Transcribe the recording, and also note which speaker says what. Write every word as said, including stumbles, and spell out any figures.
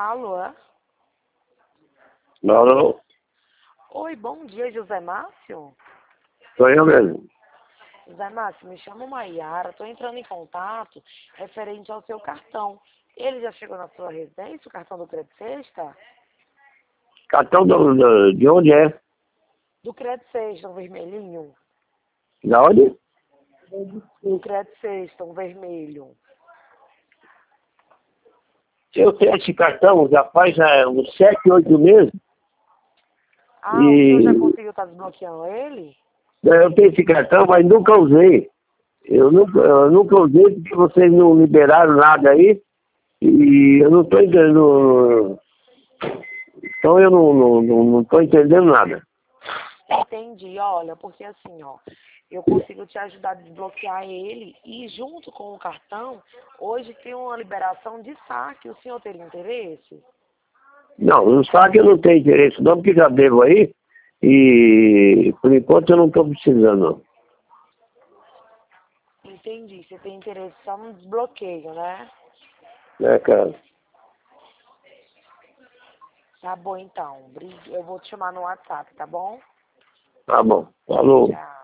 Speaker 1: Alô?
Speaker 2: Alô?
Speaker 1: Oi, bom dia, José Márcio?
Speaker 2: Sou eu mesmo.
Speaker 1: José Márcio, me chamo Maiara, estou entrando em contato referente ao seu cartão. Ele já chegou na sua residência, o cartão do Crédito Sexta?
Speaker 2: Cartão do, do- de onde é?
Speaker 1: Do Crédito Sexta, um vermelhinho.
Speaker 2: Da onde?
Speaker 1: Do Crédito Sexta, um vermelho.
Speaker 2: Eu tenho esse cartão já faz é, uns sete, oito meses.
Speaker 1: Ah,
Speaker 2: E
Speaker 1: o senhor já conseguiu estar desbloqueando ele?
Speaker 2: eu tenho esse cartão, mas nunca usei. Eu nunca, eu nunca usei porque vocês não liberaram nada aí. E eu não estou entendendo. Então eu não estou não, não, não tô entendendo nada.
Speaker 1: Entendi, olha, porque assim, ó, eu consigo te ajudar a desbloquear ele e junto com o cartão, hoje tem uma liberação de saque. O senhor teria interesse?
Speaker 2: Não, no saque eu não tenho interesse não, porque já devo aí. E por enquanto eu não estou precisando,
Speaker 1: Entendi, você tem interesse só no desbloqueio, né?
Speaker 2: não. É, cara.
Speaker 1: Tá bom então, Bri- eu vou te chamar no WhatsApp, tá bom?
Speaker 2: Tá bom. Falou.
Speaker 1: Tchau.